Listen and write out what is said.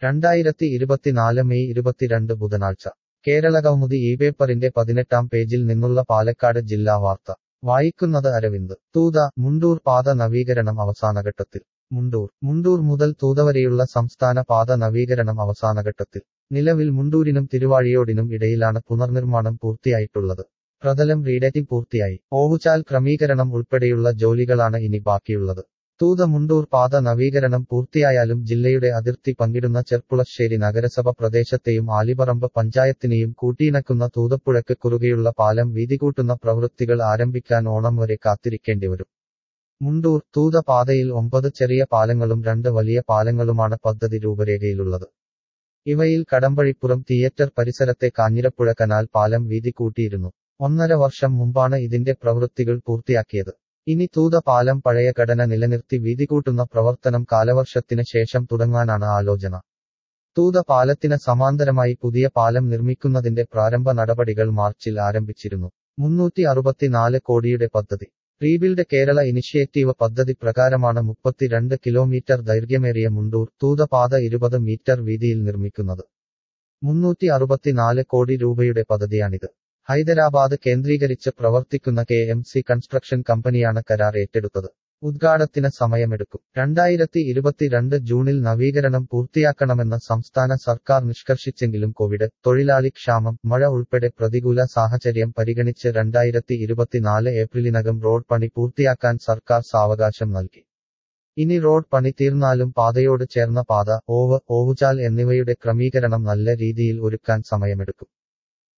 2024 May 22 ബുധനാഴ്ച കേരളകൗമുദി പേപ്പറിന്റെ 18-ാം പേജിൽ നിന്നുള്ള പാലക്കാട് ജില്ലാ വാർത്ത വായിക്കുന്നത് അരവിന്ദ്. തൂത മുണ്ടൂർ പാത നവീകരണം അവസാനഘട്ടത്തിൽ. മുണ്ടൂർ മുതൽ തൂത വരെയുള്ള സംസ്ഥാന പാത നവീകരണം അവസാനഘട്ടത്തിൽ. നിലവിൽ മുണ്ടൂരിനും തിരുവാഴിയോടിനും ഇടയിലാണ് പുനർനിർമ്മാണം പൂർത്തിയായിട്ടുള്ളത്. പ്രതലം റീഡറ്റിംഗ് പൂർത്തിയായി. ഓവുചാൽ ക്രമീകരണം ഉൾപ്പെടെയുള്ള ജോലികളാണ് ഇനി ബാക്കിയുള്ളത്. തൂത മുണ്ടൂർ പാത നവീകരണം പൂർത്തിയായാലും ജില്ലയുടെ അതിർത്തി പങ്കിടുന്ന ചെർപ്പുളശ്ശേരി നഗരസഭ പ്രദേശത്തെയും ആലിപറമ്പ് പഞ്ചായത്തിനെയും കൂട്ടിയിണക്കുന്ന തൂതപ്പുഴയ്ക്ക് കുറുകെയുള്ള പാലം വീതികൂട്ടുന്ന പ്രവൃത്തികൾ ആരംഭിക്കാൻ ഓണം വരെ കാത്തിരിക്കേണ്ടിവരും. മുണ്ടൂർ തൂത പാതയിൽ 9 ചെറിയ പാലങ്ങളും 2 വലിയ പാലങ്ങളുമാണ് പദ്ധതി രൂപരേഖയിലുള്ളത്. ഇവയിൽ കടമ്പഴിപ്പുറം തിയേറ്റർ പരിസരത്തെ കാഞ്ഞിരപ്പുഴ കനാൽ പാലം വീതി കൂട്ടിയിരുന്നു. 1.5 വർഷം മുമ്പാണ് ഇതിന്റെ പ്രവൃത്തികൾ പൂർത്തിയാക്കിയത്. ഇനി തൂത പാലം പഴയ ഘടന നിലനിർത്തി വീതികൂട്ടുന്ന പ്രവർത്തനം കാലവർഷത്തിന് ശേഷം തുടങ്ങാനാണ് ആലോചന. തൂത പാലത്തിന് സമാന്തരമായി പുതിയ പാലം നിർമ്മിക്കുന്നതിന്റെ പ്രാരംഭ നടപടികൾ മാർച്ചിൽ ആരംഭിച്ചിരുന്നു. 364 കോടിയുടെ പദ്ധതി. റീബിൽഡ് കേരള ഇനിഷ്യേറ്റീവ് പദ്ധതി പ്രകാരമാണ് 32 കിലോമീറ്റർ ദൈർഘ്യമേറിയ മുണ്ടൂർ തൂത പാത 20 മീറ്റർ വീതിയിൽ നിർമ്മിക്കുന്നത്. 364 കോടി രൂപയുടെ പദ്ധതിയാണിത്. ഹൈദരാബാദ് കേന്ദ്രീകരിച്ച് പ്രവർത്തിക്കുന്ന KMC കൺസ്ട്രക്ഷൻ കമ്പനിയാണ് കരാർ ഏറ്റെടുത്തത്. ഉദ്ഘാടനത്തിന് സമയമെടുക്കും. 2022 ജൂണിൽ നവീകരണം പൂർത്തിയാക്കണമെന്ന് സംസ്ഥാന സർക്കാർ നിഷ്കർഷിച്ചെങ്കിലും കോവിഡ്, തൊഴിലാളി ക്ഷാമം, മഴ ഉൾപ്പെടെ പ്രതികൂല സാഹചര്യം പരിഗണിച്ച് 2024 ഏപ്രിലിനകം റോഡ് പണി പൂർത്തിയാക്കാൻ സർക്കാർ സാവകാശം നൽകി. ഇനി റോഡ് പണി തീർന്നാലും പാതയോട് ചേർന്ന പാത, ഓവുചാൽ എന്നിവയുടെ ക്രമീകരണം നല്ല രീതിയിൽ ഒരുക്കാൻ സമയമെടുക്കും.